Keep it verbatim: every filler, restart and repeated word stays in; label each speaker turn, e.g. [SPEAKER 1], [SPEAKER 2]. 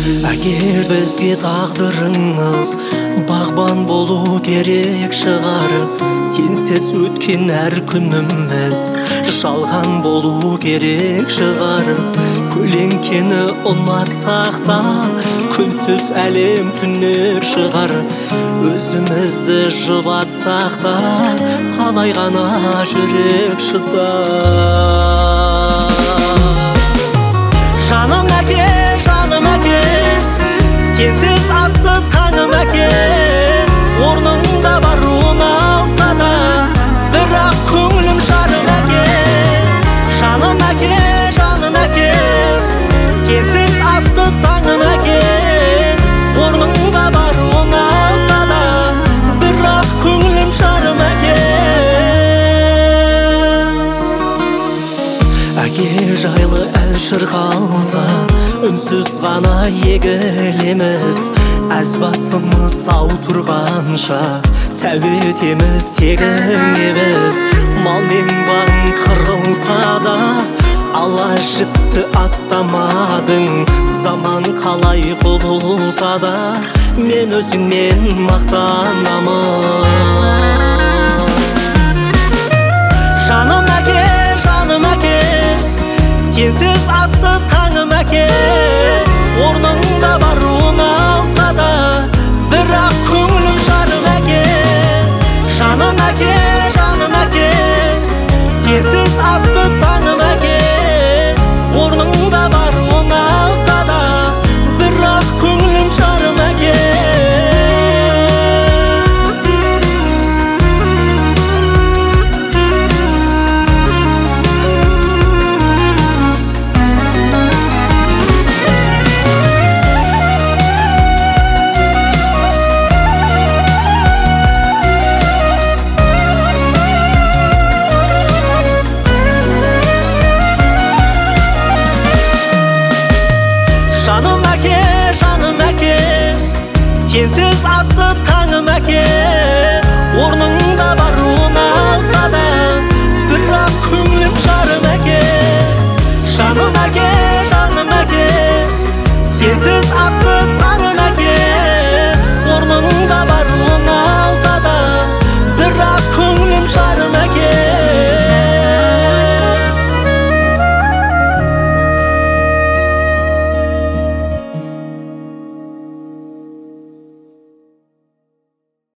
[SPEAKER 1] Әгер бізге тағдырыңыз бағбан болу керек шығар, сенсіз өткен әр күніміз жалған болу керек шығар. Көлеңкені ұнатсақ та күнсіз әлем түнер шығар. Өзімізді жұбатсақ та қалай ғана жүрек шыдар. Жаным әке, жаным әке, сенсіз атты таңым әке. Орныңда баруын алса да, бірақ көңілім жарым әке. Жаным әке, жаным әке, сенсіз атты таңым әке. Орныңда баруын алса да, бірақ көңілім жарым әке. Әке жайлы ән шырқалса, үнсіз ғана егілеміз. Әз басымыз сау тұрғанша тәу етеміз тегіңе біз. Мал мен бағың қырылса да, ала жіпті аттамадың. Заман қалай құбылса да, мен өзіңмен мақтанамын. Жаным әке, жаным әке, сенсіз атты таңым әке. Орныңда баруын алса да, бірақ көңілім жарым әке. Жаным әке, жаным әке, сенсіз атты таңым әке. Орныңда баруын алса да, бірақ көңілім жарым әке. Жаным әке, жаным әке, сенсіз атты таңым әке. Орныңда баруын алса да, бірақ көңілім жарым әке. Жаным әке, жаным әке, сенсіз атты таңым